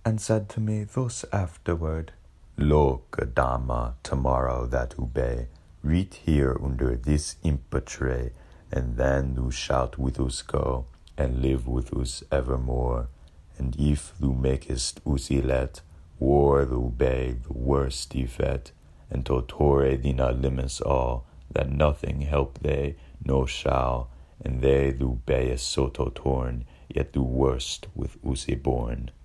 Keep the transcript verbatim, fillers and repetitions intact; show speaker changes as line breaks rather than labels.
and said to me thus afterward, Lo, Gadama, tomorrow that ube, read here under this impetre, and then thou shalt with us go, and live with us evermore. And if thou makest us ilet, war thou be the worst defet, and totore dina limis all, that nothing help they, no shall, and they thou be so totorn, yet thou worst with us born.